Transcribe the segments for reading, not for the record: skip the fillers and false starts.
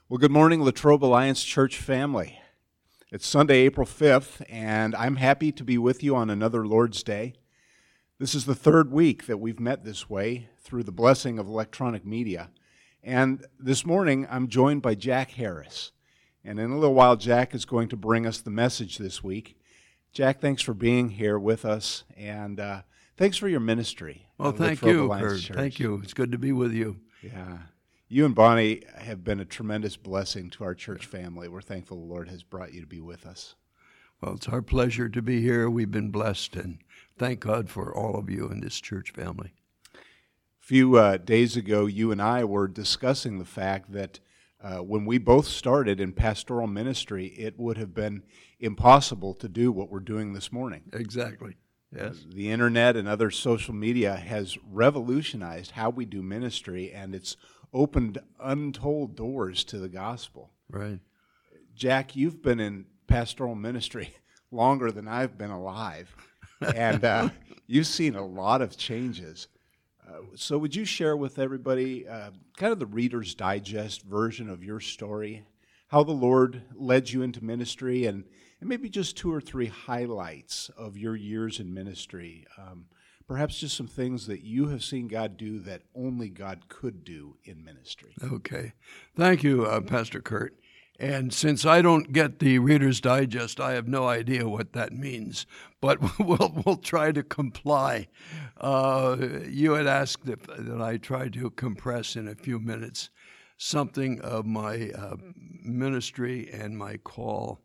Well, good morning, Latrobe Alliance Church family. It's Sunday, April 5th, and I'm happy to be with you on another Lord's Day. This is the third week that we've met this way through the blessing of electronic media. And this morning, I'm joined by Jack Harris. And in a little while, Jack is going to bring us the message this week. Jack, thanks for being here with us, and thanks for your ministry. Well, thank you, Kurt. Thank you. It's good to be with you. Yeah. You and Bonnie have been a tremendous blessing to our church family. We're thankful the Lord has brought you to be with us. Well, it's our pleasure to be here. We've been blessed, and thank God for all of you in this church family. A few days ago, you and I were discussing the fact that when we both started in pastoral ministry, it would have been impossible to do what we're doing this morning. Exactly. Yes. The internet and other social media has revolutionized how we do ministry, and it's opened untold doors to the gospel. Right. Jack, you've been in pastoral ministry longer than I've been alive, and you've seen a lot of changes. So would you share with everybody kind of the Reader's Digest version of your story, how the Lord led you into ministry, and maybe just 2 or 3 highlights of your years in ministry? Perhaps just some things that you have seen God do that only God could do in ministry. Okay. Thank you, Pastor Kurt. And since I don't get the Reader's Digest, I have no idea what that means, but we'll try to comply. You had asked that I try to compress in a few minutes something of my ministry and my call.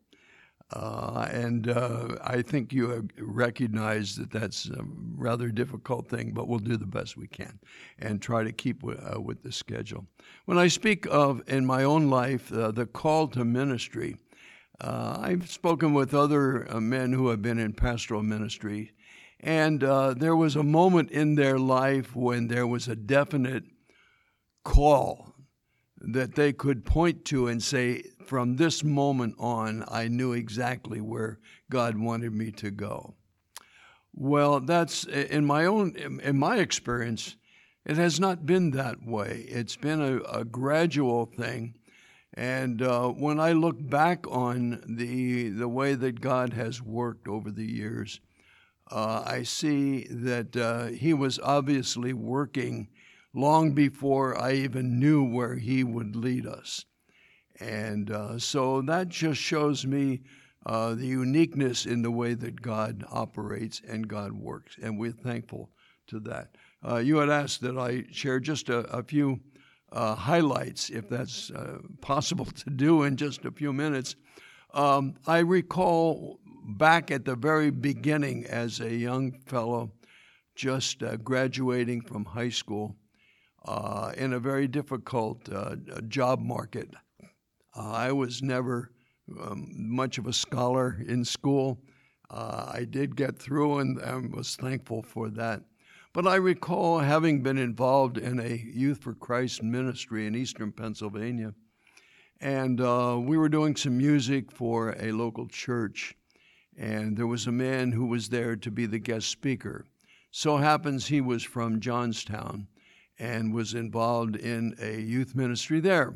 And I think you recognize that that's a rather difficult thing, but we'll do the best we can and try to keep with the schedule. When I speak of, in my own life, the call to ministry, I've spoken with other men who have been in pastoral ministry, and there was a moment in their life when there was a definite call that they could point to and say, from this moment on, I knew exactly where God wanted me to go. Well, that's in my experience, it has not been that way. It's been a gradual thing. And when I look back on the way that God has worked over the years, I see that he was obviously working long before I even knew where he would lead us. And so that just shows me the uniqueness in the way that God operates and God works, and we're thankful to that. You had asked that I share just a few highlights, if that's possible to do in just a few minutes. I recall back at the very beginning as a young fellow, just graduating from high school, in a very difficult job market. I was never much of a scholar in school. I did get through and was thankful for that. But I recall having been involved in a Youth for Christ ministry in eastern Pennsylvania. And we were doing some music for a local church. And there was a man who was there to be the guest speaker. So happens he was from Johnstown and was involved in a youth ministry there.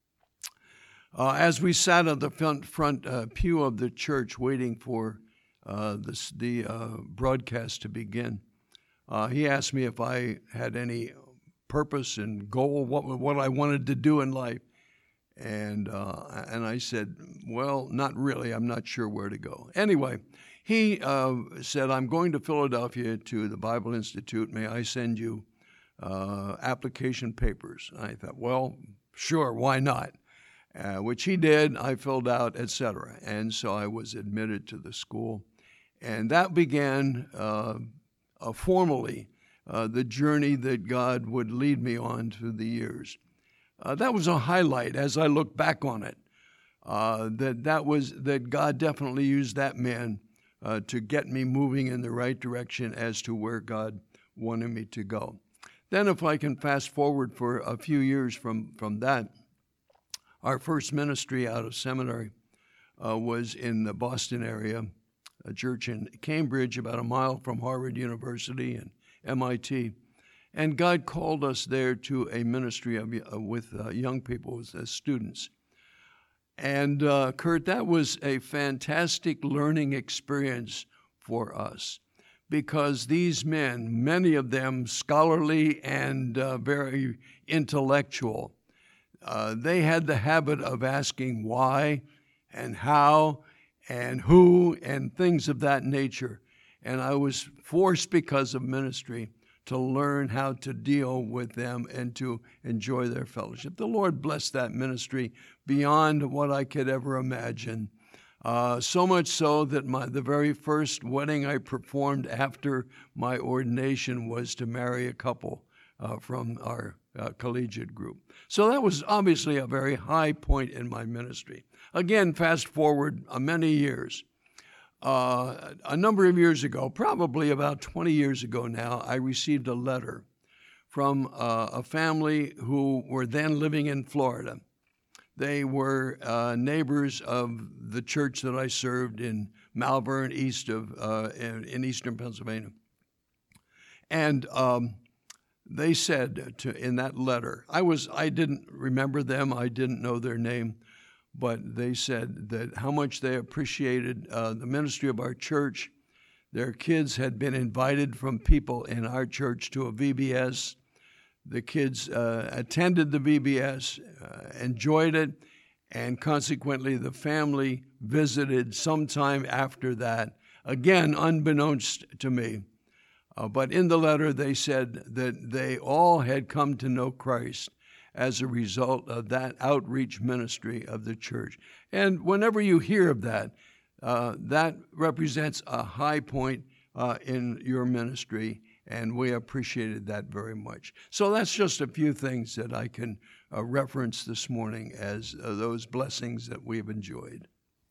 As we sat at the front pew of the church waiting for the broadcast to begin, he asked me if I had any purpose and goal, what I wanted to do in life. And I said, well, not really. I'm not sure where to go. Anyway, he said, I'm going to Philadelphia to the Bible Institute. May I send you application papers? I thought, well, sure, why not? Which he did. I filled out, etc. And so I was admitted to the school. And that began formally the journey that God would lead me on through the years. That was a highlight as I look back on it, that God definitely used that man to get me moving in the right direction as to where God wanted me to go. Then if I can fast forward for a few years from that, our first ministry out of seminary was in the Boston area, a church in Cambridge, about a mile from Harvard University and MIT. And God called us there to a ministry with young people as students. And Kurt, that was a fantastic learning experience for us, because these men, many of them scholarly and very intellectual, they had the habit of asking why and how and who and things of that nature. And I was forced, because of ministry, to learn how to deal with them and to enjoy their fellowship. The Lord blessed that ministry beyond what I could ever imagine. So much so that the very first wedding I performed after my ordination was to marry a couple from our collegiate group. So that was obviously a very high point in my ministry. Again, fast forward many years. A number of years ago, probably about 20 years ago now, I received a letter from a family who were then living in Florida. They were neighbors of the church that I served in Malvern, in eastern Pennsylvania. And they said in that letter, I didn't remember them, I didn't know their name, but they said that how much they appreciated the ministry of our church. Their kids had been invited from people in our church to a VBS. The kids attended the VBS, enjoyed it, and consequently the family visited sometime after that, again, unbeknownst to me. But in the letter they said that they all had come to know Christ as a result of that outreach ministry of the church. And whenever you hear of that, that represents a high point in your ministry, and we appreciated that very much. So that's just a few things that I can reference this morning as those blessings that we've enjoyed.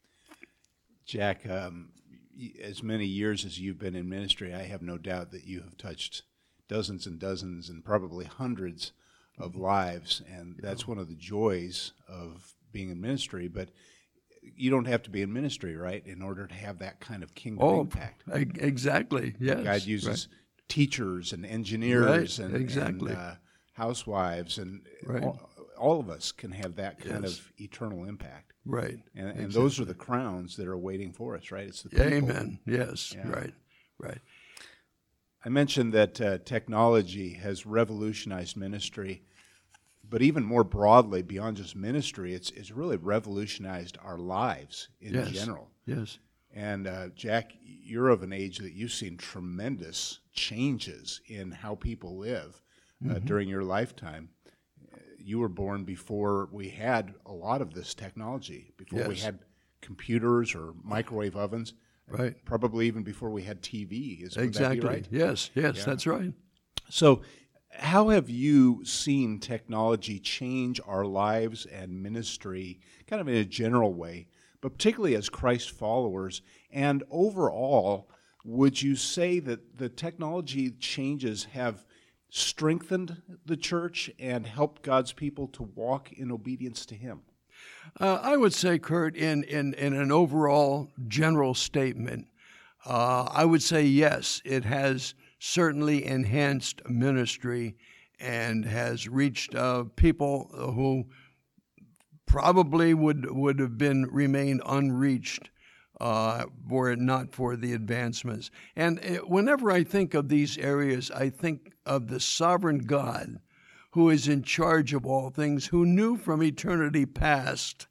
Jack, as many years as you've been in ministry, I have no doubt that you have touched dozens and dozens and probably hundreds of lives, and that's one of the joys of being in ministry. But you don't have to be in ministry, right, in order to have that kind of kingdom impact. Exactly, yes. God uses teachers and engineers and housewives, and all of us can have that kind of eternal impact. Right. And those are the crowns that are waiting for us, right? It's the people. Amen, yes, yeah. Right. I mentioned that technology has revolutionized ministry, but even more broadly, beyond just ministry, it's really revolutionized our lives in general. Yes. And Jack, you're of an age that you've seen tremendous changes in how people live during your lifetime. You were born before we had a lot of this technology, before we had computers or microwave ovens. Right. Probably even before we had TV. Would that be right? Yes, that's right. So how have you seen technology change our lives and ministry, kind of in a general way, but particularly as Christ followers? And overall, would you say that the technology changes have strengthened the church and helped God's people to walk in obedience to Him? I would say, Kurt, in an overall general statement, I would say yes, it has certainly enhanced ministry and has reached people who probably would have remained unreached were it not for the advancements. And whenever I think of these areas, I think of the sovereign God who is in charge of all things, who knew from eternity past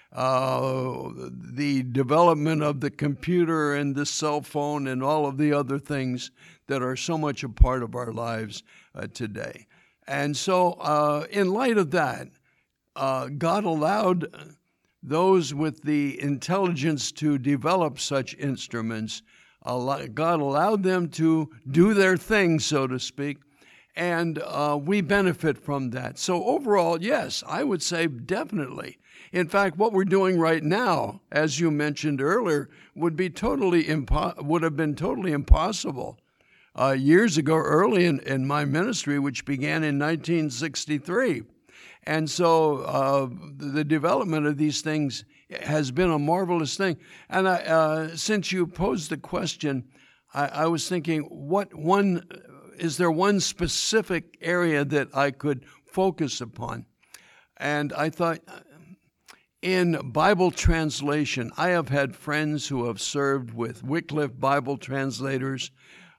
the development of the computer and the cell phone and all of the other things that are so much a part of our lives today. And so in light of that, God allowed those with the intelligence to develop such instruments. God allowed them to do their thing, so to speak, and we benefit from that. So overall, yes, I would say definitely. In fact, what we're doing right now, as you mentioned earlier, would have been totally impossible years ago, early in my ministry, which began in 1963. And so the development of these things has been a marvelous thing. And since you posed the question, I was thinking, is there one specific area that I could focus upon? And I thought, In Bible translation, I have had friends who have served with Wycliffe Bible translators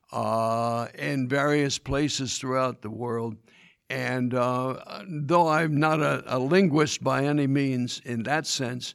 in various places throughout the world. And though I'm not a linguist by any means in that sense,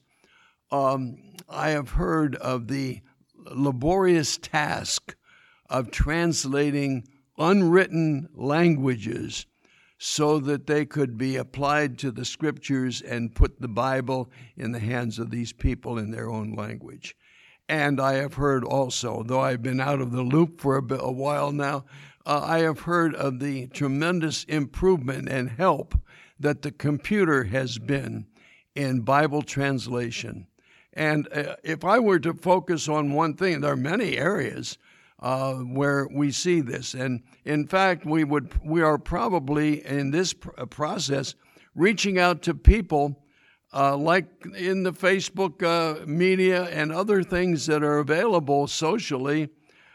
I have heard of the laborious task of translating unwritten languages so that they could be applied to the scriptures and put the Bible in the hands of these people in their own language. And I have heard also, though I've been out of the loop for a while now, I have heard of the tremendous improvement and help that the computer has been in Bible translation. And if I were to focus on one thing, there are many areas where we see this. And in fact, we are probably in this process reaching out to people like in the Facebook media and other things that are available socially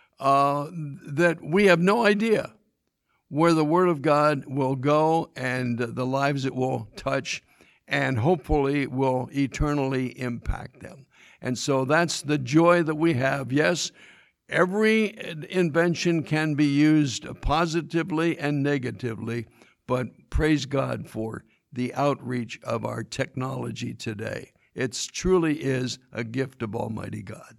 that we have no idea where the Word of God will go and the lives it will touch and hopefully will eternally impact them. And so that's the joy that we have. Yes, every invention can be used positively and negatively, but praise God for the outreach of our technology today. It truly is a gift of Almighty God.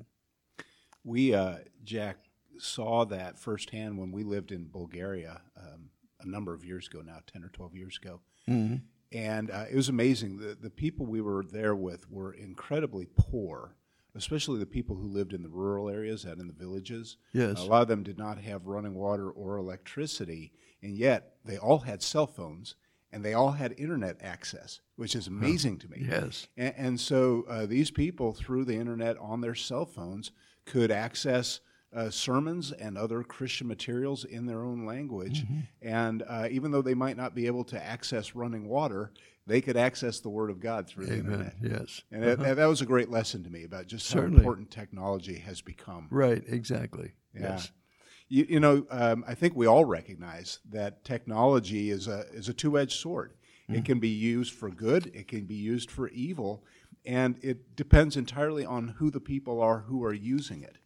We, Jack, saw that firsthand when we lived in Bulgaria a number of years ago now, 10 or 12 years ago. Mm-hmm. And it was amazing. The people we were there with were incredibly poor, especially the people who lived in the rural areas and in the villages. Yes. A lot of them did not have running water or electricity, and yet they all had cell phones, and they all had internet access, which is amazing to me. Yes. And so these people, through the internet on their cell phones, could access sermons and other Christian materials in their own language. Mm-hmm. And even though they might not be able to access running water, they could access the Word of God through the internet. Yes. And that was a great lesson to me about just Certainly. how important technology has become. Right, exactly. Yeah. Yes. You know, I think we all recognize that technology is a two-edged sword. Mm-hmm. It can be used for good, it can be used for evil, and it depends entirely on who the people are who are using it.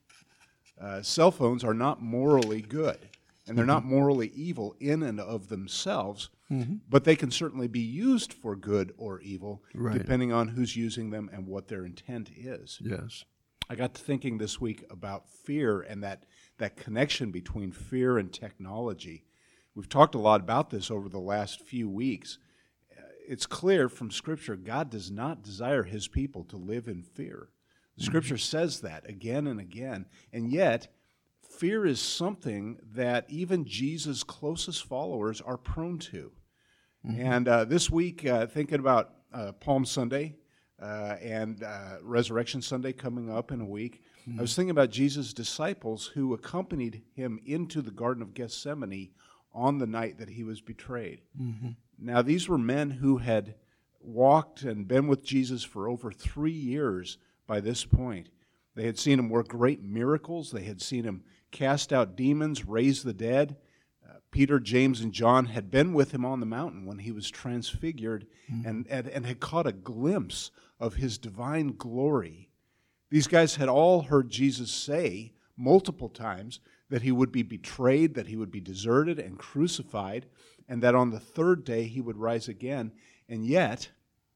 Cell phones are not morally good, and they're not morally evil in and of themselves, but they can certainly be used for good or evil, depending on who's using them and what their intent is. Yes. I got to thinking this week about fear and that connection between fear and technology. We've talked a lot about this over the last few weeks. It's clear from Scripture God does not desire His people to live in fear. The Scripture says that again and again, and yet fear is something that even Jesus' closest followers are prone to. And this week, thinking about Palm Sunday and Resurrection Sunday coming up in a week, I was thinking about Jesus' disciples who accompanied Him into the Garden of Gethsemane on the night that He was betrayed. Now, these were men who had walked and been with Jesus for over 3 years by this point. They had seen Him work great miracles. They had seen Him cast out demons, raise the dead. Peter, James, and John had been with Him on the mountain when He was transfigured and had caught a glimpse of His divine glory. These guys had all heard Jesus say multiple times that He would be betrayed, that He would be deserted and crucified, and that on the third day He would rise again. And yet,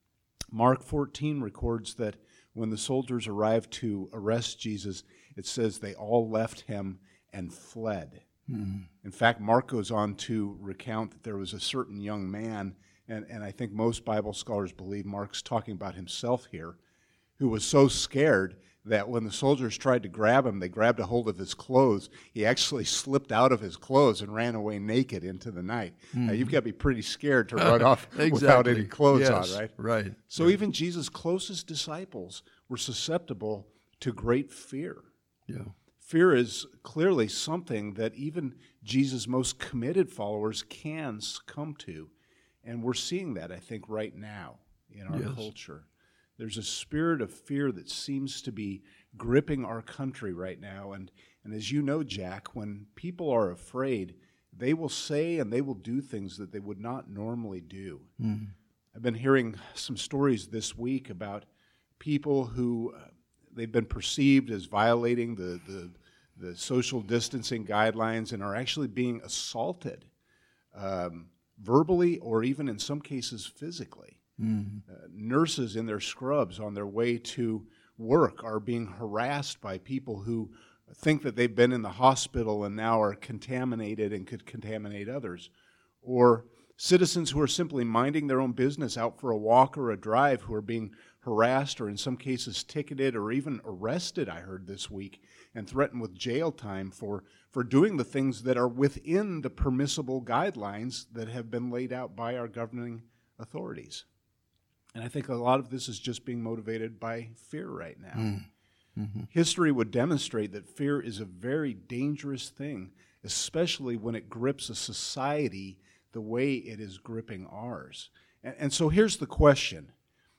Mark 14 records that when the soldiers arrived to arrest Jesus, it says they all left Him and fled. In fact, Mark goes on to recount that there was a certain young man, and I think most Bible scholars believe Mark's talking about himself here, who was so scared that when the soldiers tried to grab him, they grabbed a hold of his clothes. He actually slipped out of his clothes and ran away naked into the night. Now, you've got to be pretty scared to run off without any clothes on, right? Right. So even Jesus' closest disciples were susceptible to great fear. Yeah. Fear is clearly something that even Jesus' most committed followers can succumb to. And we're seeing that, I think, right now in our culture. There's a spirit of fear that seems to be gripping our country right now. And as you know, Jack, when people are afraid, they will say and they will do things that they would not normally do. I've been hearing some stories this week about people who they've been perceived as violating the social distancing guidelines and are actually being assaulted verbally or even in some cases physically. Nurses in their scrubs on their way to work are being harassed by people who think that they've been in the hospital and now are contaminated and could contaminate others. Or citizens who are simply minding their own business out for a walk or a drive who are being harassed or in some cases ticketed or even arrested, I heard this week, and threatened with jail time for doing the things that are within the permissible guidelines that have been laid out by our governing authorities. And I think a lot of this is just being motivated by fear right now. History would demonstrate that fear is a very dangerous thing, especially when it grips a society the way it is gripping ours. And so here's the question.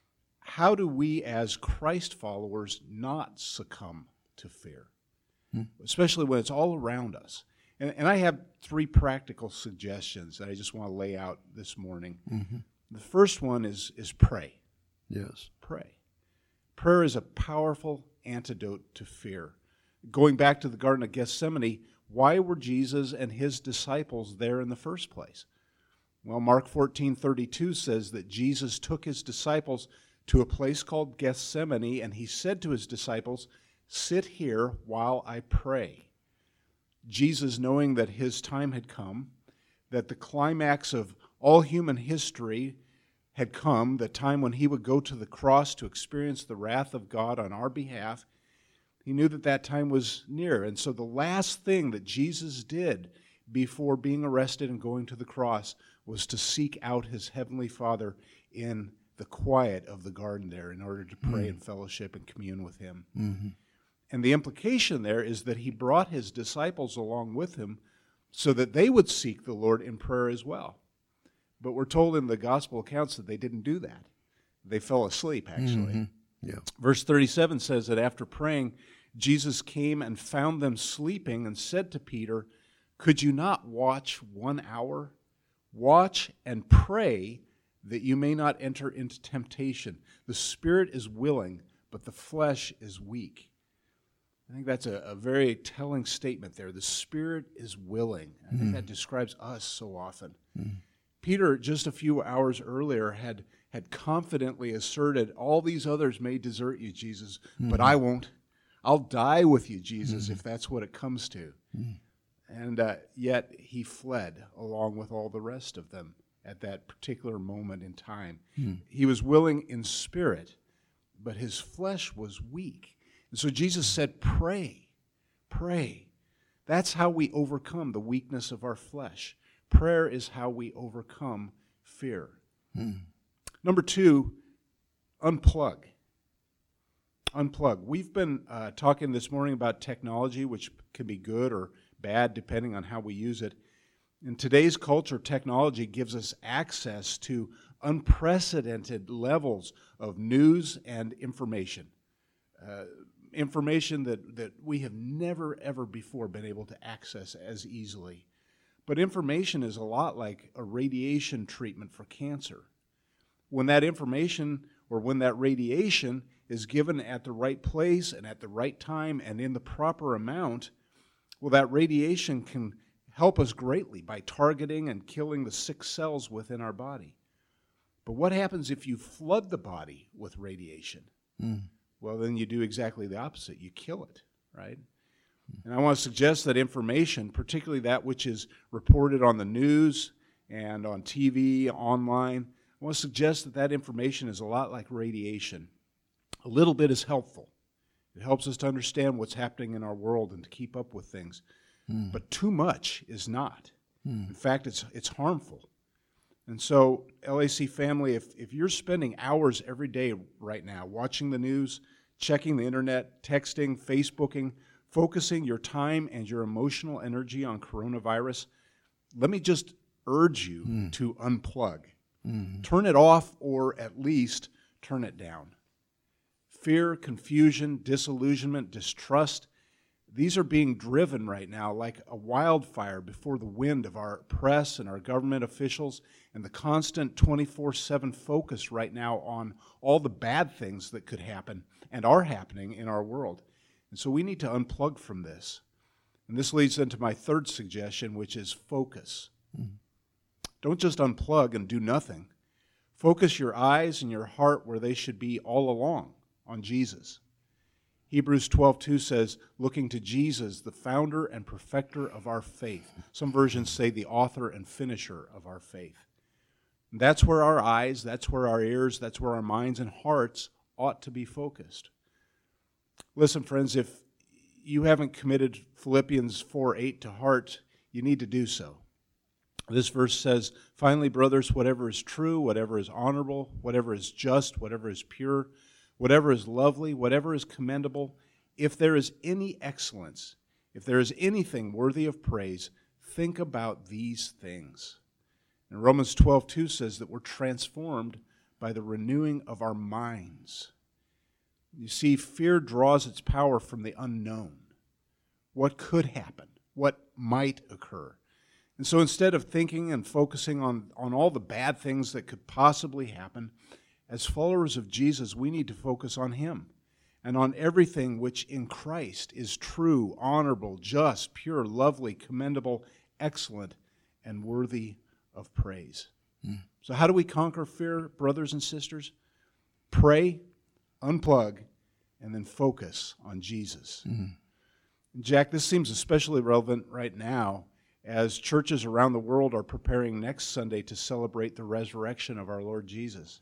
How do we as Christ followers not succumb to fear, especially when it's all around us? And I have 3 practical suggestions that I just want to lay out this morning. The first one is pray. Yes. Pray. Prayer is a powerful antidote to fear. Going back to the Garden of Gethsemane, why were Jesus and his disciples there in the first place? Well, Mark 14:32 says that Jesus took his disciples to a place called Gethsemane, and he said to his disciples, "Sit here while I pray." Jesus, knowing that his time had come, that the climax of all human history had come, the time when he would go to the cross to experience the wrath of God on our behalf, he knew that that time was near. And so the last thing that Jesus did before being arrested and going to the cross was to seek out his heavenly Father in the quiet of the garden there in order to pray and fellowship and commune with him. And the implication there is that he brought his disciples along with him so that they would seek the Lord in prayer as well. But we're told in the gospel accounts that they didn't do that. They fell asleep, actually. Yeah. Verse 37 says that after praying, Jesus came and found them sleeping and said to Peter, "Could you not watch 1 hour? Watch and pray that you may not enter into temptation. The spirit is willing, but the flesh is weak." I think that's a very telling statement there. The spirit is willing. I think that describes us so often. Peter, just a few hours earlier, had confidently asserted, "All these others may desert you, Jesus, but I won't. I'll die with you, Jesus, if that's what it comes to." And yet he fled along with all the rest of them at that particular moment in time. He was willing in spirit, but his flesh was weak. And so Jesus said, pray, pray. That's how we overcome the weakness of our flesh. Prayer is how we overcome fear. Number 2, unplug. Unplug. We've been talking this morning about technology, which can be good or bad depending on how we use it. In today's culture, technology gives us access to unprecedented levels of news and information. Information that we have never, ever before been able to access as easily. But information is a lot like a radiation treatment for cancer. When that information or when that radiation is given at the right place and at the right time and in the proper amount, well, that radiation can help us greatly by targeting and killing the sick cells within our body. But what happens if you flood the body with radiation? Well, then you do exactly the opposite. You kill it, right? And I want to suggest that information, particularly that which is reported on the news and on TV, online, I want to suggest that that information is a lot like radiation. A little bit is helpful. It helps us to understand what's happening in our world and to keep up with things. But too much is not. In fact, it's harmful. And so, LAC family, if you're spending hours every day right now watching the news, checking the internet, texting, Facebooking, focusing your time and your emotional energy on coronavirus, let me just urge you to unplug. Turn it off or at least turn it down. Fear, confusion, disillusionment, distrust, These are being driven right now like a wildfire before the wind of our press and our government officials and the constant 24/7 focus right now on all the bad things that could happen and are happening in our world. And so we need to unplug from this. And this leads into my third suggestion, which is focus. Don't just unplug and do nothing. Focus your eyes and your heart where they should be all along, on Jesus. Hebrews 12:2 says, looking to Jesus, the founder and perfecter of our faith. Some versions say the author and finisher of our faith. And that's where our eyes, that's where our ears, that's where our minds and hearts ought to be focused. Listen, friends, if you haven't committed Philippians 4:8 to heart, you need to do so. This verse says, finally, brothers, whatever is true, whatever is honorable, whatever is just, whatever is pure, whatever is lovely, whatever is commendable, if there is any excellence, if there is anything worthy of praise, think about these things. And Romans 12:2 says that we're transformed by the renewing of our minds. You see, fear draws its power from the unknown. What could happen? What might occur? And so instead of thinking and focusing on all the bad things that could possibly happen, as followers of Jesus, we need to focus on Him and on everything which in Christ is true, honorable, just, pure, lovely, commendable, excellent, and worthy of praise. So how do we conquer fear, brothers and sisters? Pray, unplug, and then focus on Jesus. Jack, this seems especially relevant right now as churches around the world are preparing next Sunday to celebrate the resurrection of our Lord Jesus.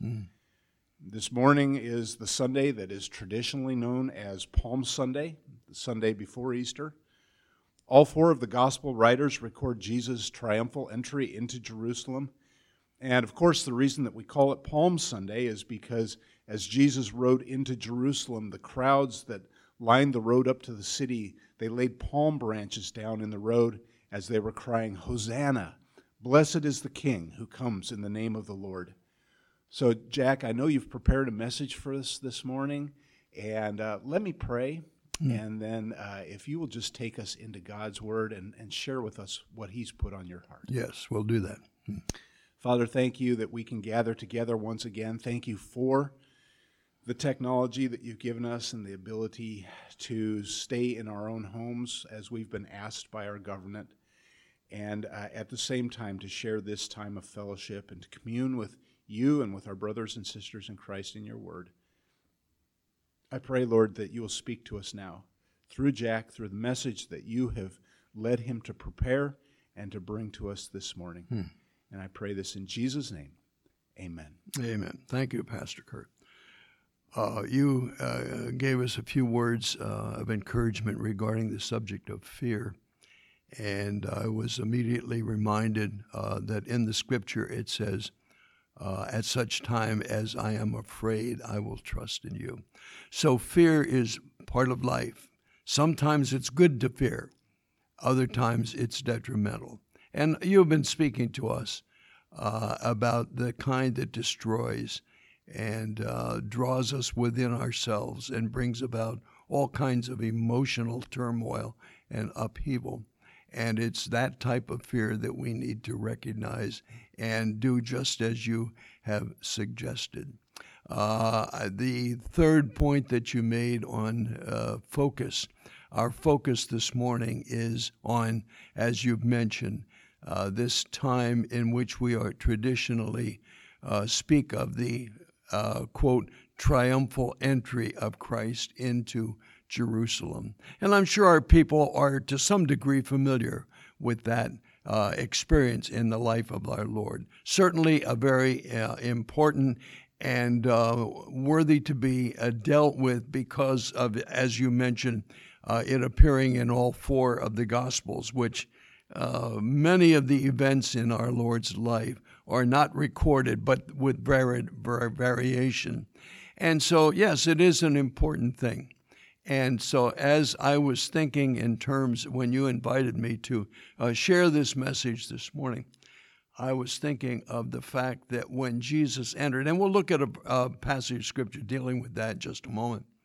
This morning is the Sunday that is traditionally known as Palm Sunday, the Sunday before Easter. All four of the gospel writers record Jesus' triumphal entry into Jerusalem. And of course, the reason that we call it Palm Sunday is because as Jesus rode into Jerusalem, the crowds that lined the road up to the city, they laid palm branches down in the road as they were crying, Hosanna, blessed is the King who comes in the name of the Lord. So, Jack, I know you've prepared a message for us this morning, and let me pray, and then if you will just take us into God's Word and share with us what He's put on your heart. Yes, we'll do that. Father, thank you that we can gather together once again. Thank you for the technology that you've given us and the ability to stay in our own homes as we've been asked by our government, and at the same time to share this time of fellowship and to commune with you and with our brothers and sisters in Christ in your word. I pray, Lord, that you will speak to us now through Jack, through the message that you have led him to prepare and to bring to us this morning. And I pray this in Jesus' name. Amen. Amen. Thank you, Pastor Kurt. You gave us a few words of encouragement regarding the subject of fear. And I was immediately reminded that in the Scripture it says, at such time as I am afraid, I will trust in you. So fear is part of life. Sometimes it's good to fear. Other times it's detrimental. And you've been speaking to us about the kind that destroys and draws us within ourselves and brings about all kinds of emotional turmoil and upheaval. And it's that type of fear that we need to recognize and do just as you have suggested. The third point that you made on focus, our focus this morning is on, as you've mentioned, this time in which we are traditionally speak of the, quote, triumphal entry of Christ into Jerusalem. And I'm sure our people are to some degree familiar with that experience in the life of our Lord. Certainly a very important and worthy to be dealt with because of, as you mentioned, it appearing in all four of the Gospels, which many of the events in our Lord's life are not recorded, but with variation. And so, yes, it is an important thing. And so as I was thinking in terms, when you invited me to share this message this morning, I was thinking of the fact that when Jesus entered, and we'll look at a passage of Scripture dealing with that in just a moment,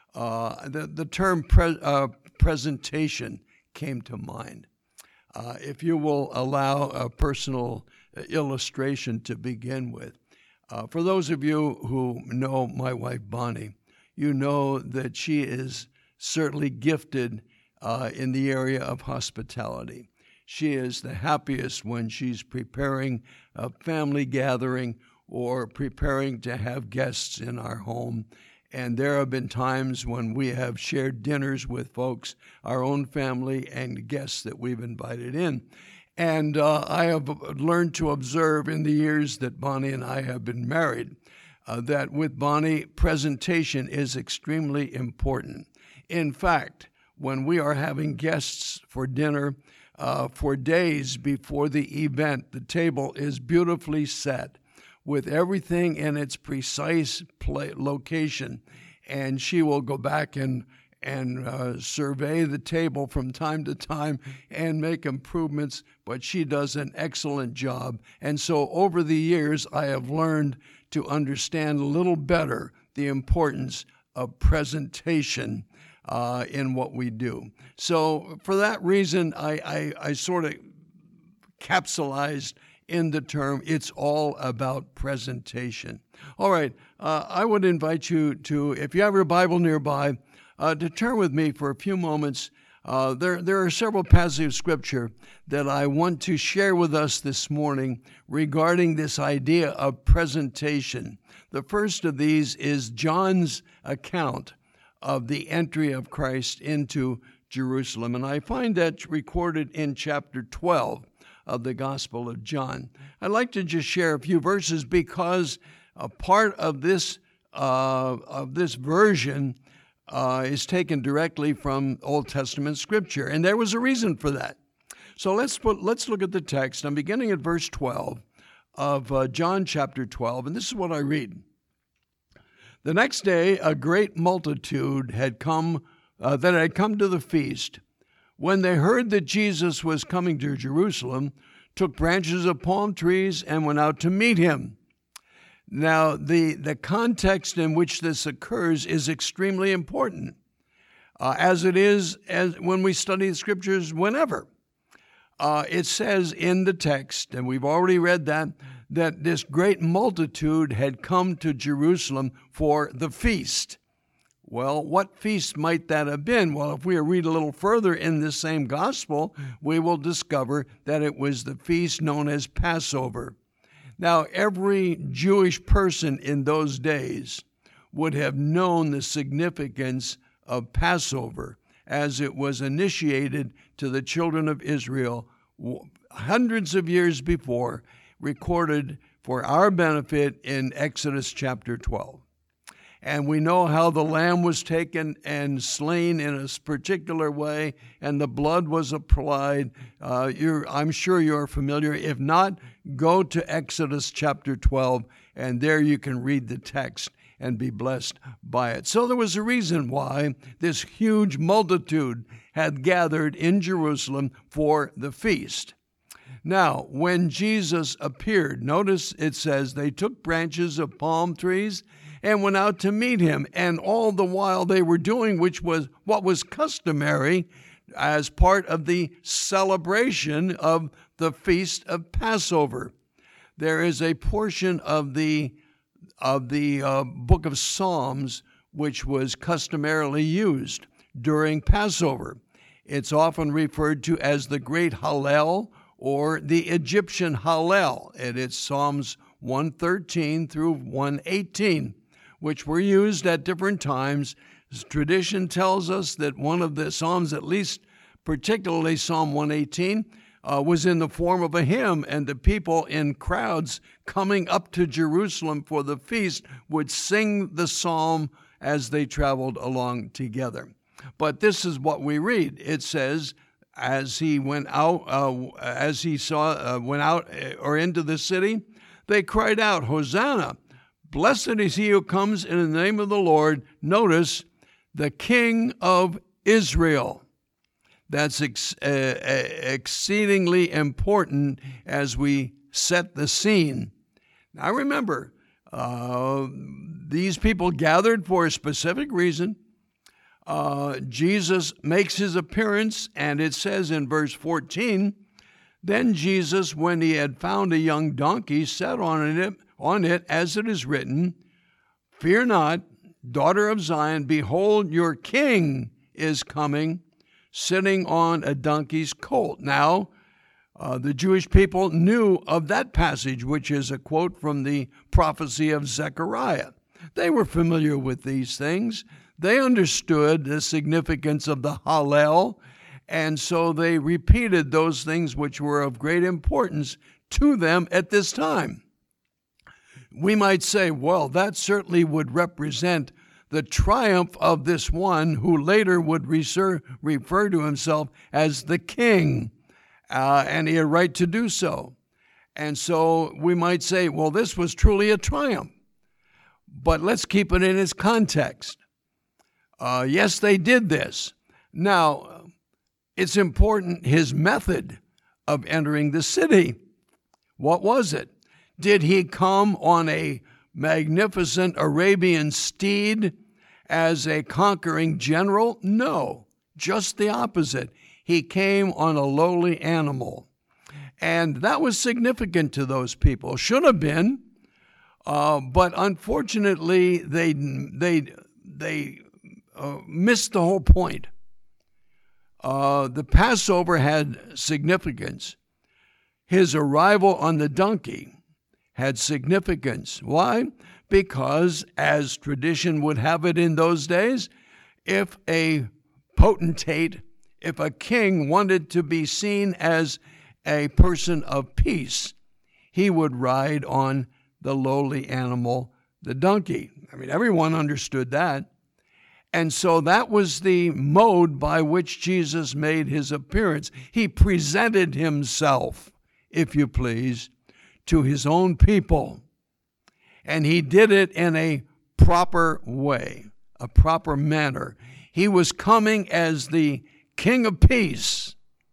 the term presentation came to mind. If you will allow a personal illustration to begin with. For those of you who know my wife, Bonnie, you know that she is certainly gifted in the area of hospitality. She is the happiest when she's preparing a family gathering or preparing to have guests in our home. And there have been times when we have shared dinners with folks, our own family and guests that we've invited in. And I have learned to observe in the years that Bonnie and I have been married that with Bonnie, presentation is extremely important. In fact, when we are having guests for dinner, for days before the event, the table is beautifully set with everything in its precise location. And she will go back and survey the table from time to time and make improvements, but she does an excellent job. And so over the years, I have learned to understand a little better the importance of presentation in what we do. So for that reason, I sort of capsulized in the term, it's all about presentation. All right, I would invite you to, if you have your Bible nearby, to turn with me for a few moments. There are several passages of Scripture that I want to share with us this morning regarding this idea of presentation. The first of these is John's account of the entry of Christ into Jerusalem, and I find that recorded in chapter 12 of the Gospel of John. I'd like to just share a few verses because a part of this version is taken directly from Old Testament Scripture, and there was a reason for that. So let's look at the text. I'm beginning at verse 12 of John chapter 12, and this is what I read. The next day, a great multitude had come to the feast. When they heard that Jesus was coming to Jerusalem, took branches of palm trees and went out to meet him. Now, the context in which this occurs is extremely important, as it is as when we study the Scriptures whenever. It says in the text, and we've already read that this great multitude had come to Jerusalem for the feast. Well, what feast might that have been? Well, if we read a little further in this same gospel, we will discover that it was the feast known as Passover. Now, every Jewish person in those days would have known the significance of Passover as it was initiated to the children of Israel hundreds of years before, recorded for our benefit in Exodus chapter 12. And we know how the lamb was taken and slain in a particular way, and the blood was applied. I'm sure you're familiar. If not, go to Exodus chapter 12, and there you can read the text and be blessed by it. So there was a reason why this huge multitude had gathered in Jerusalem for the feast. Now, when Jesus appeared, notice it says they took branches of palm trees and went out to meet him. And all the while they were doing, which was what was customary as part of the celebration of the Feast of Passover. There is a portion of the book of Psalms which was customarily used during Passover. It's often referred to as the Great Hallel or the Egyptian Hallel. And it's Psalms 113 through 118. Which were used at different times. Tradition tells us that one of the Psalms, at least particularly Psalm 118, was in the form of a hymn, and the people in crowds coming up to Jerusalem for the feast would sing the psalm as they traveled along together. But this is what we read. It says, as he went out, went out or into the city, they cried out, Hosanna! Blessed is he who comes in the name of the Lord. Notice, the King of Israel. That's exceedingly important as we set the scene. Now remember, these people gathered for a specific reason. Jesus makes his appearance, and it says in verse 14, "Then Jesus, when he had found a young donkey, sat on it, as it is written, 'Fear not, daughter of Zion, behold, your king is coming, sitting on a donkey's colt.'" Now, the Jewish people knew of that passage, which is a quote from the prophecy of Zechariah. They were familiar with these things. They understood the significance of the Hallel, and so they repeated those things which were of great importance to them at this time. We might say, well, that certainly would represent the triumph of this one who later would refer to himself as the king, and he had a right to do so. And so we might say, well, this was truly a triumph. But let's keep it in its context. Yes, they did this. Now, it's important his method of entering the city. What was it? Did he come on a magnificent Arabian steed as a conquering general? No, just the opposite. He came on a lowly animal. And that was significant to those people. Should have been, but unfortunately, they missed the whole point. The Passover had significance. His arrival on the donkey had significance. Why? Because, as tradition would have it in those days, if a potentate, if a king wanted to be seen as a person of peace, he would ride on the lowly animal, the donkey. I mean, everyone understood that. And so that was the mode by which Jesus made his appearance. He presented himself, if you please, to his own people. And he did it in a proper way, a proper manner. He was coming as the King of Peace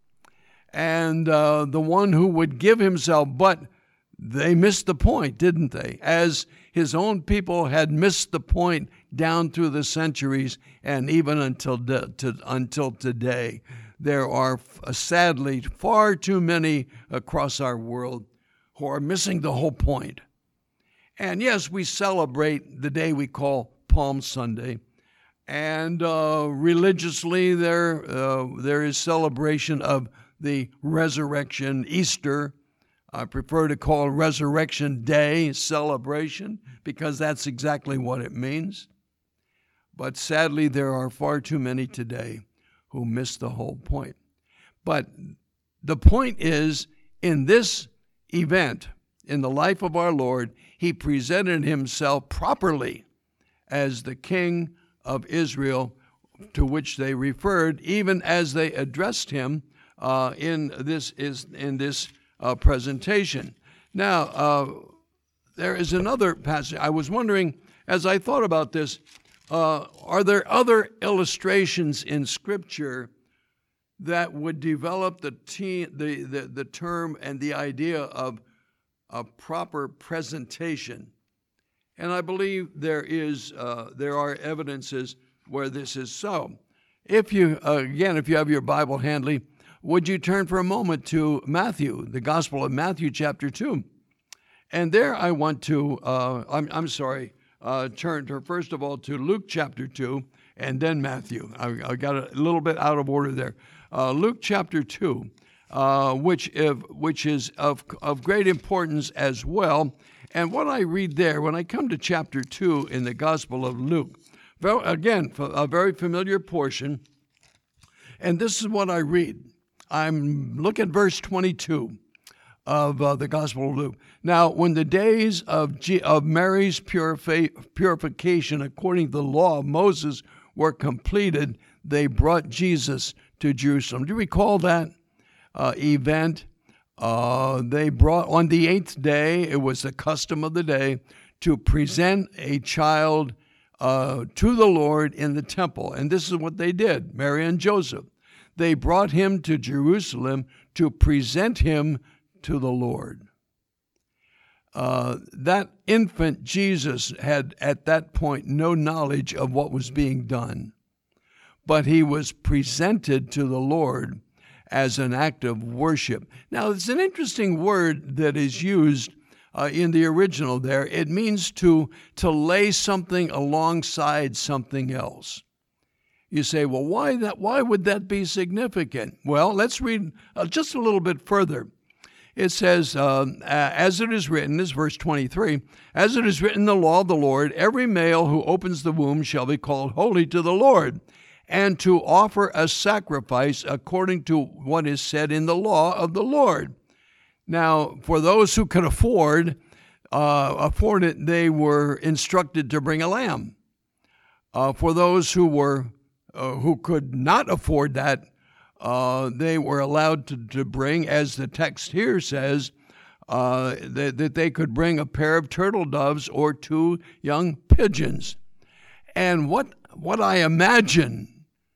and the one who would give himself. But they missed the point, didn't they? As his own people had missed the point down through the centuries and even until today. There are sadly far too many across our world who are missing the whole point. And yes, we celebrate the day we call Palm Sunday. And religiously, there is celebration of the resurrection, Easter. I prefer to call Resurrection Day celebration because that's exactly what it means. But sadly, there are far too many today who miss the whole point. But the point is, in this event, in the life of our Lord, he presented himself properly as the King of Israel, to which they referred, even as they addressed him in this presentation. Now, there is another passage. I was wondering, as I thought about this, are there other illustrations in Scripture that would develop the term and the idea of a proper presentation? And I believe there are evidences where this is so. If you have your Bible handy, would you turn for a moment to Matthew, the Gospel of Matthew, chapter 2? And there I want to, turn first of all to Luke chapter 2 and then Matthew. I got a little bit out of order there. Luke chapter 2, which is of great importance as well. And what I read there, when I come to chapter 2 in the Gospel of Luke, again, a very familiar portion, and this is what I read. Look at verse 22 of the Gospel of Luke. Now, when the days of Mary's purification according to the law of Moses were completed, they brought Jesus to Jerusalem. Do you recall that event? They brought on the 8th day, it was the custom of the day, to present a child to the Lord in the temple. And this is what they did, Mary and Joseph. They brought him to Jerusalem to present him to the Lord. That infant Jesus had at that point no knowledge of what was being done. but he was presented to the Lord as an act of worship. Now, it's an interesting word that is used in the original there. It means to lay something alongside something else. You say, well, why would that be significant? Well, let's read just a little bit further. It says, as it is written, this is verse 23, as it is written in the law of the Lord, every male who opens the womb shall be called holy to the Lord, and to offer a sacrifice according to what is said in the law of the Lord. Now, for those who could afford it, they were instructed to bring a lamb. For those who could not afford that, they were allowed to bring, as the text here says, that they could bring a pair of turtle doves or 2 young pigeons. And what I imagine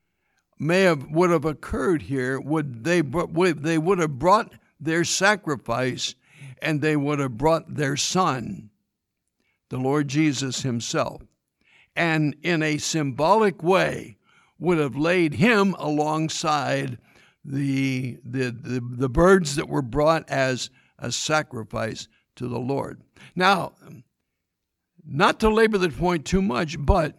would have occurred here, they would have brought their sacrifice, and they would have brought their son, the Lord Jesus himself, and in a symbolic way would have laid him alongside the birds that were brought as a sacrifice to the Lord. Now, not to labor the point too much, but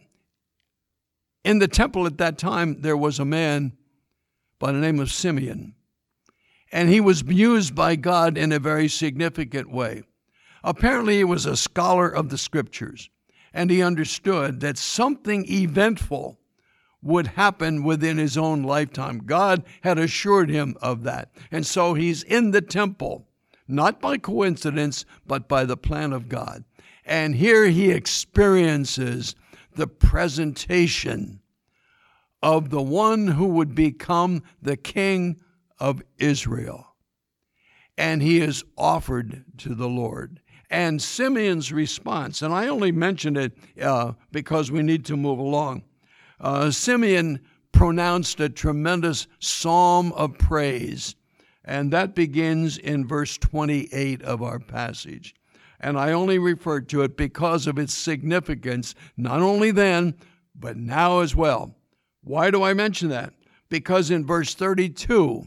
in the temple at that time, there was a man by the name of Simeon, and he was used by God in a very significant way. Apparently, he was a scholar of the Scriptures, and he understood that something eventful would happen within his own lifetime. God had assured him of that. And so he's in the temple, not by coincidence, but by the plan of God. And here he experiences the presentation of the one who would become the king of Israel. And he is offered to the Lord. And Simeon's response, and I only mention it because we need to move along. Simeon pronounced a tremendous psalm of praise, and that begins in verse 28 of our passage. And I only refer to it because of its significance, not only then, but now as well. Why do I mention that? Because in verse 32,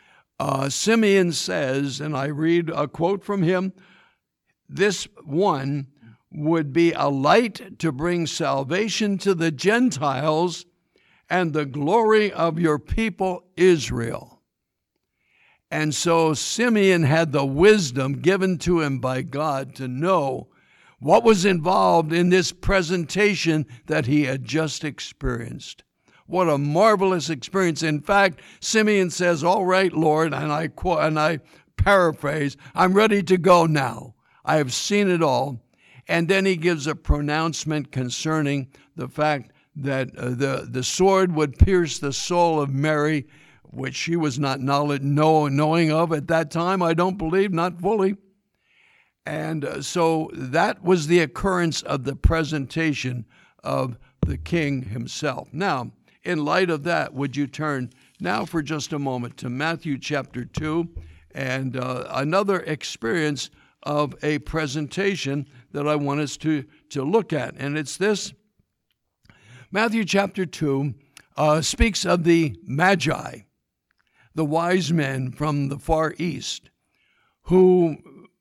Simeon says, and I read a quote from him, this one would be a light to bring salvation to the Gentiles and the glory of your people Israel. And so Simeon had the wisdom given to him by God to know what was involved in this presentation that he had just experienced. What a marvelous experience. In fact, Simeon says, all right, Lord, and I quote, and I paraphrase, I'm ready to go now. I have seen it all. And then he gives a pronouncement concerning the fact that the sword would pierce the soul of Mary, which she was not knowing of at that time, I don't believe, not fully. And so that was the occurrence of the presentation of the king himself. Now, in light of that, would you turn now for just a moment to Matthew chapter 2 and another experience of a presentation that I want us to look at. And it's this. Matthew chapter 2 speaks of the Magi, the wise men from the Far East, who,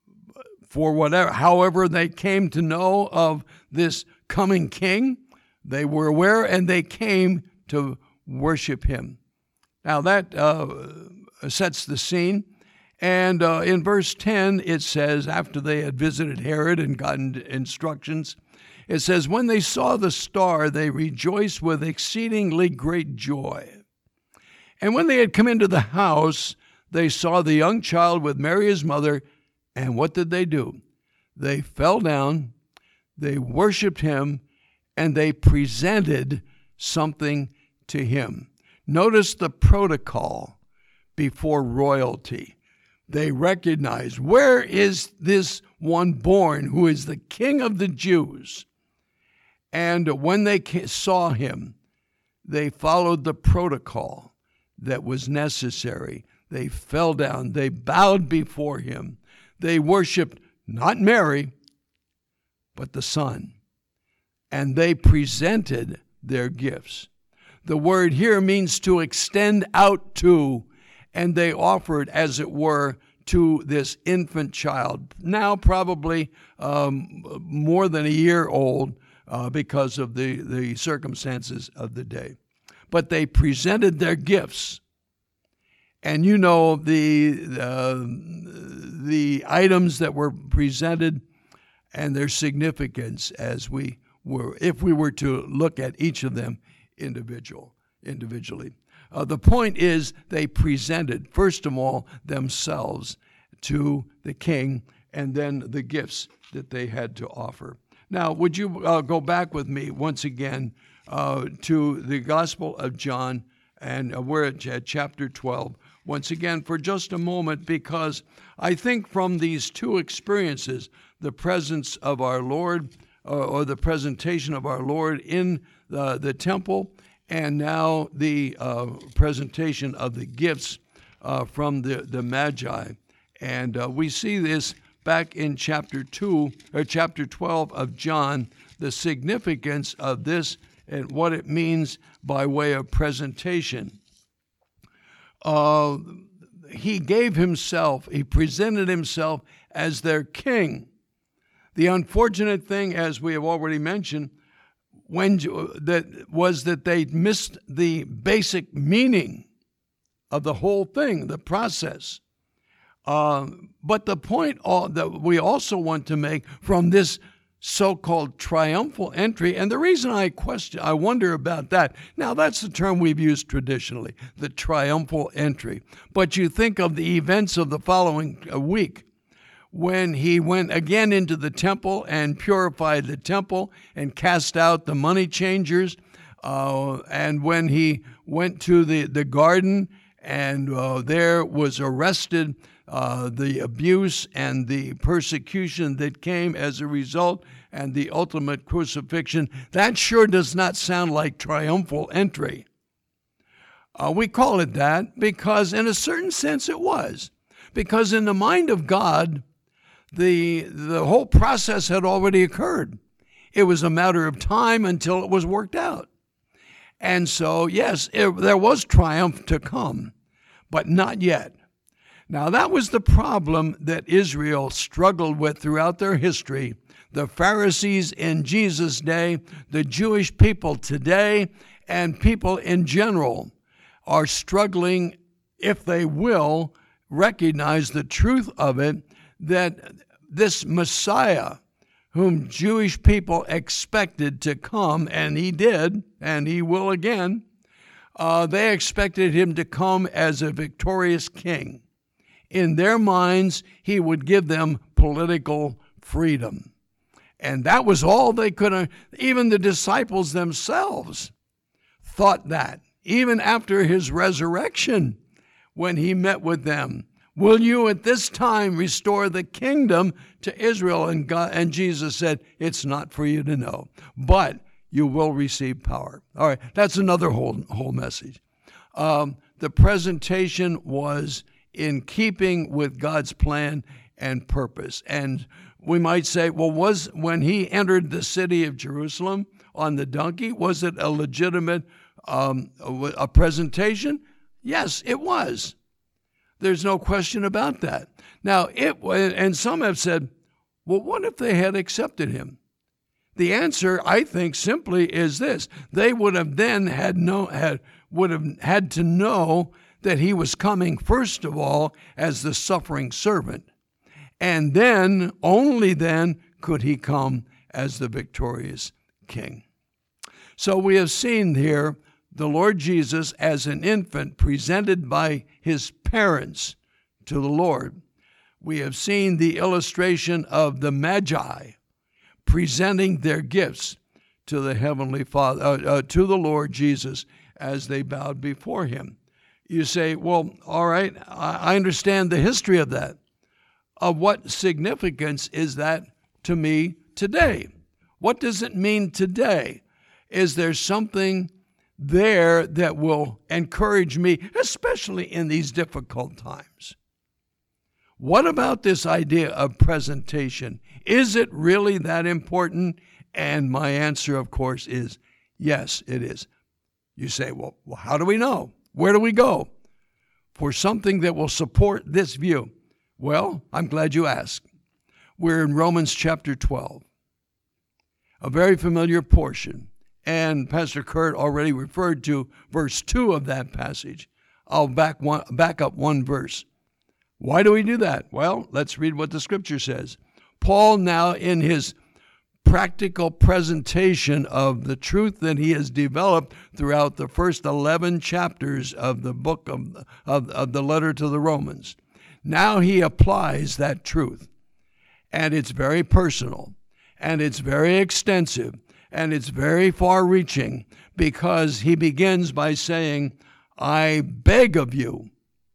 however they came to know of this coming king, they were aware and they came to worship him. Now that sets the scene. And in verse 10, it says, after they had visited Herod and gotten instructions, it says, when they saw the star, they rejoiced with exceedingly great joy. And when they had come into the house, they saw the young child with Mary his mother, and what did they do? They fell down, they worshiped him, and they presented something to him. Notice the protocol before royalty. They recognized, where is this one born who is the King of the Jews? And when they saw him, they followed the protocol that was necessary. They fell down, they bowed before him. They worshiped not Mary, but the Son. And they presented their gifts. The word here means to extend out to, and they offered, as it were, to this infant child, now probably more than a year old because of the circumstances of the day. But they presented their gifts. And you know the items that were presented and their significance if we were to look at each of them individually. The point is they presented, first of all, themselves to the king and then the gifts that they had to offer. Now, would you go back with me once again to the Gospel of John, and we're at chapter 12. Once again, for just a moment, because I think from these two experiences, the presence of our Lord, or the presentation of our Lord in the temple, and now the presentation of the gifts from the Magi. And we see this back in chapter 12 of John, the significance of this and what it means by way of presentation. He presented himself as their king. The unfortunate thing, as we have already mentioned, that they missed the basic meaning of the whole thing, the process. But the point that we also want to make from this so-called triumphal entry, and the reason I wonder about that, now that's the term we've used traditionally, the triumphal entry. But you think of the events of the following week, when he went again into the temple and purified the temple and cast out the money changers, and when he went to the garden and there was arrested, the abuse and the persecution that came as a result, and the ultimate crucifixion, that sure does not sound like triumphal entry. We call it that because in a certain sense it was. Because in the mind of God, the whole process had already occurred. It was a matter of time until it was worked out. And so, yes, there was triumph to come, but not yet. Now, that was the problem that Israel struggled with throughout their history. The Pharisees in Jesus' day, the Jewish people today, and people in general are struggling, if they will recognize the truth of it, that this Messiah, whom Jewish people expected to come, and he did, and he will again, they expected him to come as a victorious king. In their minds, he would give them political freedom. And that was all they could. Even the disciples themselves thought that, even after his resurrection, when he met with them. Will you at this time restore the kingdom to Israel? And Jesus said, it's not for you to know, but you will receive power. All right, that's another whole message. The presentation was in keeping with God's plan and purpose. And we might say, well, when he entered the city of Jerusalem on the donkey, was it a legitimate a presentation? Yes, it was. There's no question about that. Now, and some have said, well, what if they had accepted him? The answer, I think, simply is this: they would have then had to know that he was coming, first of all, as the suffering servant, and then, only then, could he come as the victorious king. So we have seen here the Lord Jesus as an infant presented by his parents to the Lord. We have seen the illustration of the Magi presenting their gifts to the Heavenly Father, to the Lord Jesus, as they bowed before him. You say, well, all right, I understand the history of that. Of what significance is that to me today? What does it mean today? Is there something there that will encourage me, especially in these difficult times? What about this idea of presentation? Is it really that important? And my answer, of course, is yes, it is. You say, well, how do we know? Where do we go for something that will support this view? Well, I'm glad you asked. We're in Romans chapter 12, a very familiar portion. And Pastor Kurt already referred to verse 2 of that passage. I'll back up one verse. Why do we do that? Well, let's read what the scripture says. Paul, now in his practical presentation of the truth that he has developed throughout the first 11 chapters of the book of the letter to the Romans, now he applies that truth. And it's very personal, and it's very extensive, and it's very far-reaching, because he begins by saying, I beg of you,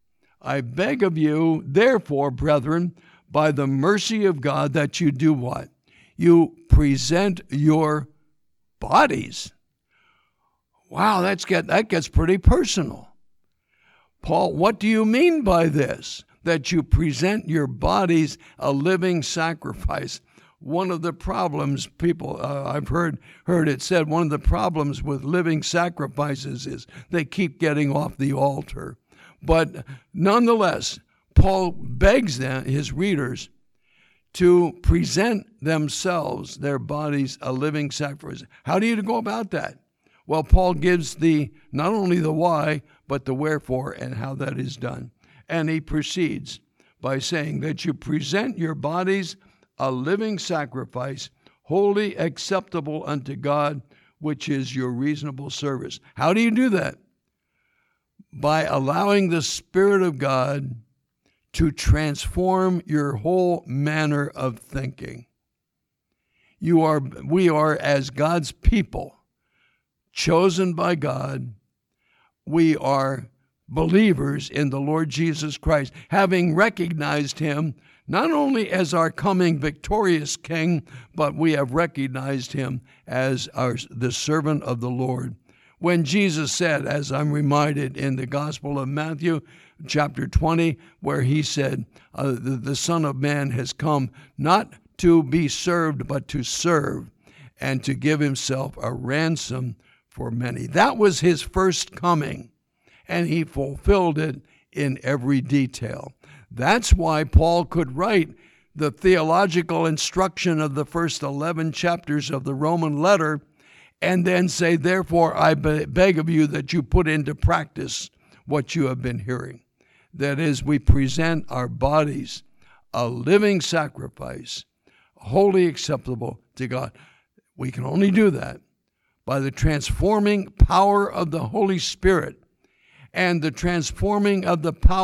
therefore, brethren, by the mercy of God, that you do what? You present your bodies. Wow, that gets pretty personal. Paul, what do you mean by this? That you present your bodies a living sacrifice. One of the problems I've heard it said, one of the problems with living sacrifices is they keep getting off the altar. But nonetheless, Paul begs his readers to present themselves, their bodies, a living sacrifice. How do you go about that? Well, Paul gives not only the why, but the wherefore and how that is done. And he proceeds by saying that you present your bodies a living sacrifice, wholly acceptable unto God, which is your reasonable service. How do you do that? By allowing the Spirit of God to transform your whole manner of thinking. We are, as God's people, chosen by God. We are believers in the Lord Jesus Christ, having recognized him not only as our coming victorious King, but we have recognized him as the servant of the Lord. When Jesus said, as I'm reminded in the Gospel of Matthew, chapter 20, where he said, the Son of Man has come not to be served, but to serve, and to give himself a ransom for many. That was his first coming, and he fulfilled it in every detail. That's why Paul could write the theological instruction of the first 11 chapters of the Roman letter and then say, therefore, I beg of you that you put into practice what you have been hearing. That is, we present our bodies a living sacrifice, wholly acceptable to God. We can only do that by the transforming power of the Holy Spirit. And the transforming power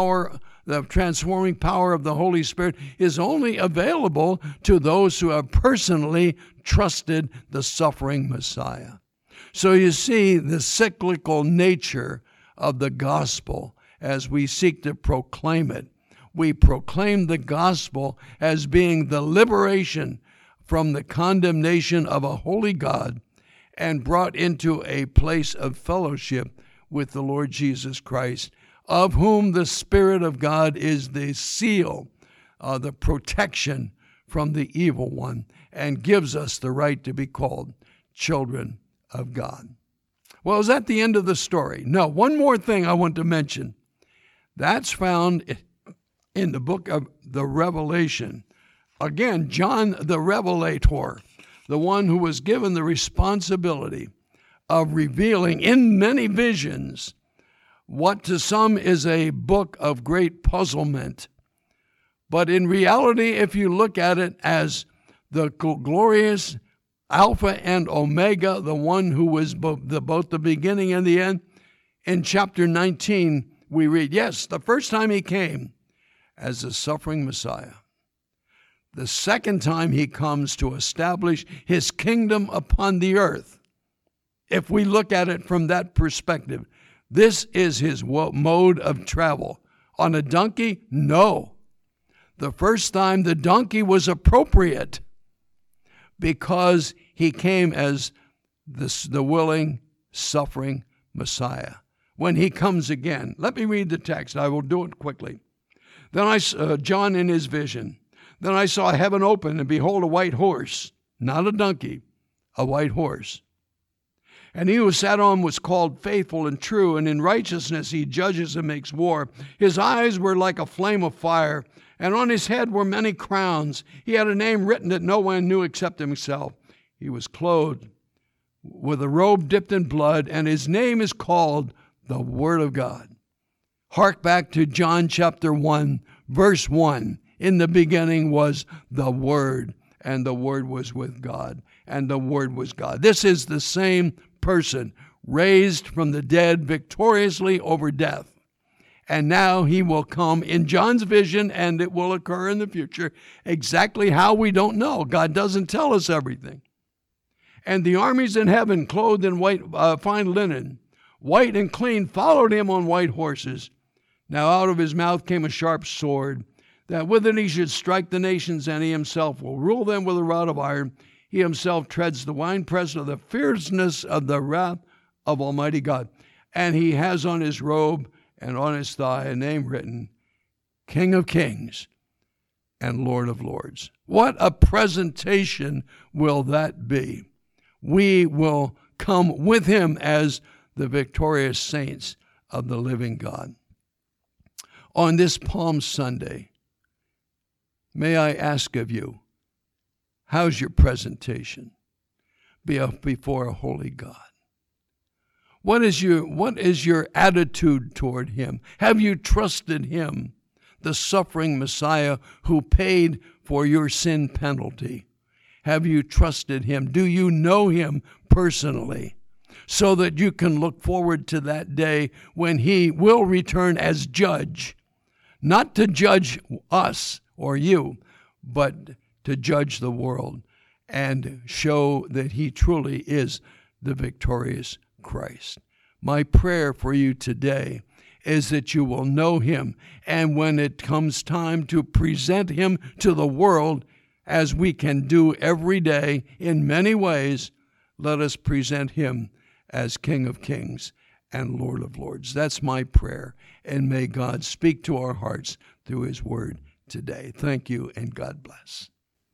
of the Holy Spirit is only available to those who have personally trusted the suffering Messiah. So you see the cyclical nature of the gospel as we seek to proclaim it. We proclaim the gospel as being the liberation from the condemnation of a holy God and brought into a place of fellowship with the Lord Jesus Christ, of whom the Spirit of God is the seal, the protection from the evil one, and gives us the right to be called children of God. Well, is that the end of the story? No, one more thing I want to mention. That's found in the book of the Revelation. Again, John the Revelator, the one who was given the responsibility of revealing in many visions what to some is a book of great puzzlement. But in reality, if you look at it as the glorious Alpha and Omega, the one who was both the beginning and the end, in chapter 19, we read, yes, the first time he came as the suffering Messiah. The second time he comes to establish his kingdom upon the earth. If we look at it from that perspective, this is his mode of travel. On a donkey? No. The first time the donkey was appropriate because he came as the willing, suffering Messiah. When he comes again, let me read the text. I will do it quickly. Then John in his vision, then I saw heaven open, and behold, a white horse, not a donkey, a white horse. And he who sat on was called Faithful and True, and in righteousness he judges and makes war. His eyes were like a flame of fire, and on his head were many crowns. He had a name written that no one knew except himself. He was clothed with a robe dipped in blood, and his name is called the Word of God. Hark back to John chapter 1, verse 1. In the beginning was the Word, and the Word was with God, and the Word was God. This is the same person raised from the dead victoriously over death. And now he will come in John's vision, and it will occur in the future. Exactly how, we don't know. God doesn't tell us everything. And the armies in heaven, clothed in white, fine linen, white and clean, followed him on white horses. Now out of his mouth came a sharp sword, that with it he should strike the nations, and he himself will rule them with a rod of iron. He himself treads the winepress of the fierceness of the wrath of Almighty God. And he has on his robe and on his thigh a name written, King of Kings and Lord of Lords. What a presentation will that be? We will come with him as the victorious saints of the living God. On this Palm Sunday, may I ask of you, how's your presentation before a holy God? What is your attitude toward him? Have you trusted him, the suffering Messiah who paid for your sin penalty? Have you trusted him? Do you know him personally, so that you can look forward to that day when he will return as judge, not to judge us or you, but to judge the world and show that he truly is the victorious Christ. My prayer for you today is that you will know him, and when it comes time to present him to the world, as we can do every day in many ways, let us present him as King of Kings and Lord of Lords. That's my prayer, and may God speak to our hearts through his word today. Thank you, and God bless.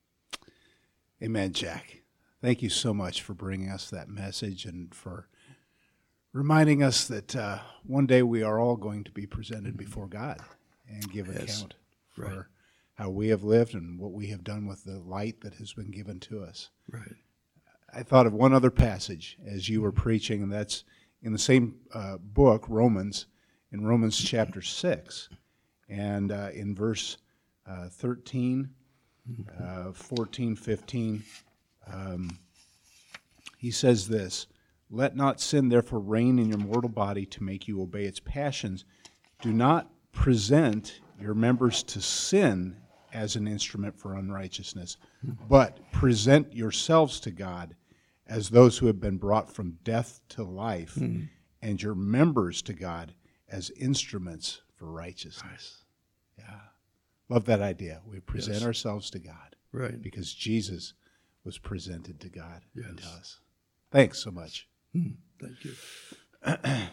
Amen, Jack. Thank you so much for bringing us that message and for reminding us that one day we are all going to be presented before God and give account for how we have lived and what we have done with the light that has been given to us. Right. I thought of one other passage as you were preaching, and that's in the same book, Romans, in Romans chapter 6, and in verse 13, 14, 15, he says this, "Let not sin therefore reign in your mortal body to make you obey its passions. Do not present your members to sin as an instrument for unrighteousness, but present yourselves to God as those who have been brought from death to life, and your members to God as instruments for righteousness." Yeah. Love that idea. We present ourselves to God. Right. Because Jesus was presented to God and to Yes. us. Thanks so much. Thank you. Let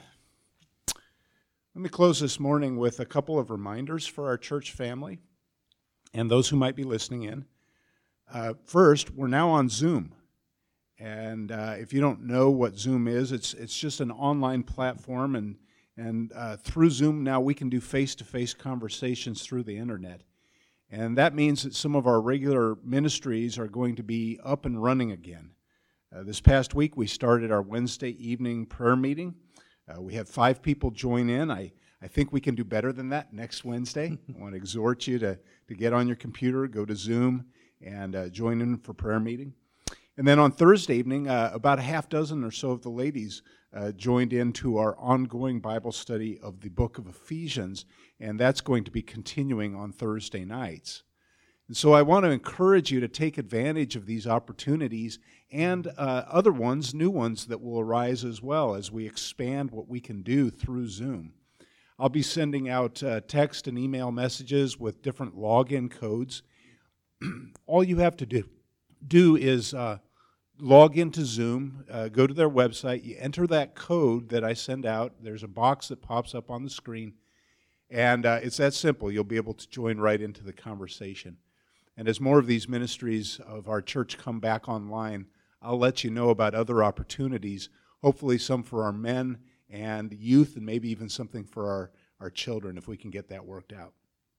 me close this morning with a couple of reminders for our church family and those who might be listening in. First, we're now on Zoom. And if you don't know what Zoom is, it's just an online platform, and through Zoom now we can do face-to-face conversations through the internet. And that means that some of our regular ministries are going to be up and running again. This past week we started our Wednesday evening prayer meeting. We had 5 people join in. I think we can do better than that next Wednesday. I want to exhort you to get on your computer, go to Zoom, and join in for prayer meeting. And then on Thursday evening, about a half dozen or so of the ladies joined into our ongoing Bible study of the book of Ephesians, and that's going to be continuing on Thursday nights. And so I want to encourage you to take advantage of these opportunities and other ones, new ones that will arise as well as we expand what we can do through Zoom. I'll be sending out text and email messages with different login codes. All you have to do is log into Zoom, go to their website, you enter that code that I send out. There's a box that pops up on the screen, and it's that simple. You'll be able to join right into the conversation. And as more of these ministries of our church come back online, I'll let you know about other opportunities, hopefully some for our men and youth, and maybe even something for our children if we can get that worked out.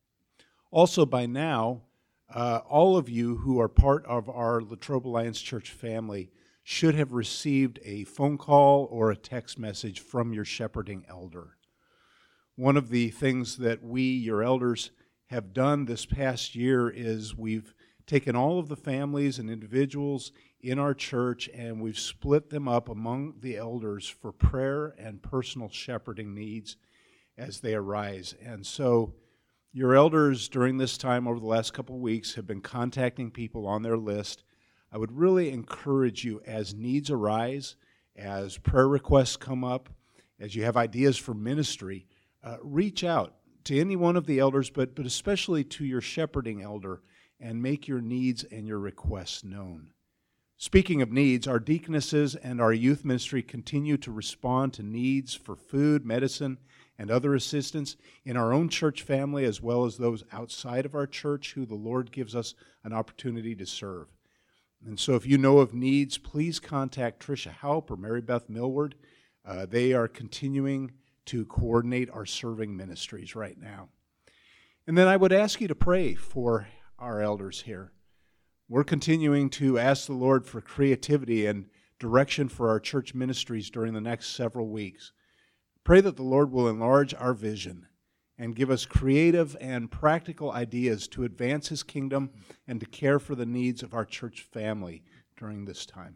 Also, by now, all of you who are part of our Latrobe Alliance Church family should have received a phone call or a text message from your shepherding elder. One of the things that we, your elders, have done this past year is we've taken all of the families and individuals in our church and we've split them up among the elders for prayer and personal shepherding needs as they arise. And so your elders during this time over the last couple of weeks have been contacting people on their list. I would really encourage you, as needs arise, as prayer requests come up, as you have ideas for ministry, reach out to any one of the elders, but especially to your shepherding elder, and make your needs and your requests known. Speaking of needs, our deaconesses and our youth ministry continue to respond to needs for food, medicine, and other assistance in our own church family as well as those outside of our church who the Lord gives us an opportunity to serve. And so if you know of needs, please contact Tricia Haupt or Mary Beth Millward. They are continuing to coordinate our serving ministries right now. And then I would ask you to pray for our elders here. We're continuing to ask the Lord for creativity and direction for our church ministries during the next several weeks. Pray that the Lord will enlarge our vision and give us creative and practical ideas to advance His kingdom and to care for the needs of our church family during this time.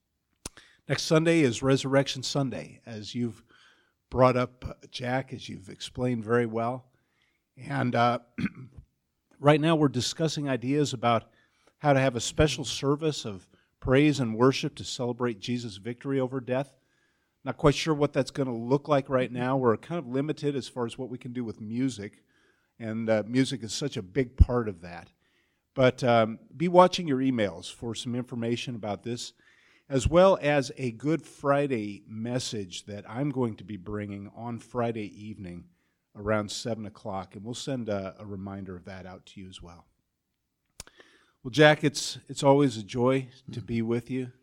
Next Sunday is Resurrection Sunday, as you've brought up, Jack, as you've explained very well. And right now we're discussing ideas about how to have a special service of praise and worship to celebrate Jesus' victory over death. Not quite sure what that's going to look like right now. We're kind of limited as far as what we can do with music, and music is such a big part of that. But be watching your emails for some information about this, as well as a Good Friday message that I'm going to be bringing on Friday evening around 7 o'clock, and we'll send a reminder of that out to you as well. Well, Jack, it's always a joy to be with you.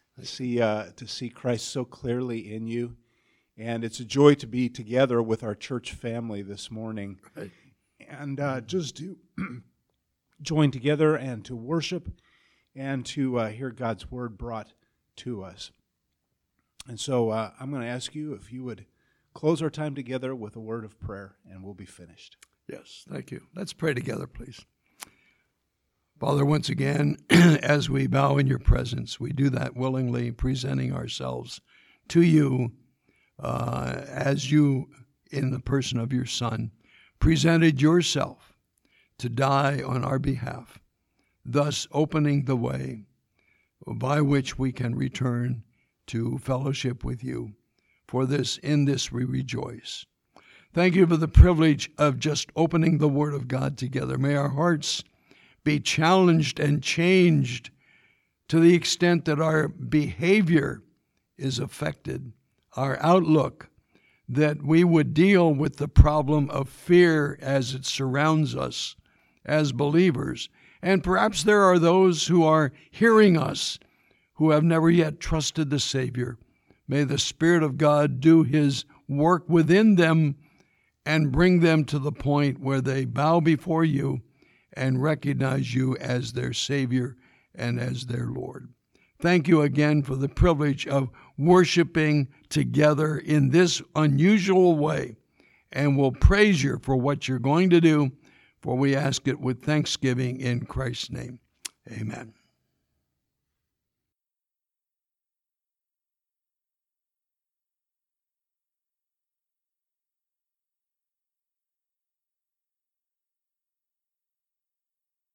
To see Christ so clearly in you. And it's a joy to be together with our church family this morning. Right. And just to join together and to worship and to hear God's word brought to us. And so I'm going to ask you if you would close our time together with a word of prayer, and we'll be finished. Yes, thank you. Let's pray together, please. Father, once again, as we bow in your presence, we do that willingly, presenting ourselves to you as you, in the person of your Son, presented yourself to die on our behalf, thus opening the way by which we can return to fellowship with you. In this we rejoice. Thank you for the privilege of just opening the Word of God together. May our hearts be challenged and changed to the extent that our behavior is affected, our outlook, that we would deal with the problem of fear as it surrounds us as believers. And perhaps there are those who are hearing us who have never yet trusted the Savior. May the Spirit of God do His work within them and bring them to the point where they bow before you and recognize you as their Savior and as their Lord. Thank you again for the privilege of worshiping together in this unusual way, and we'll praise you for what you're going to do, for we ask it with thanksgiving in Christ's name. Amen.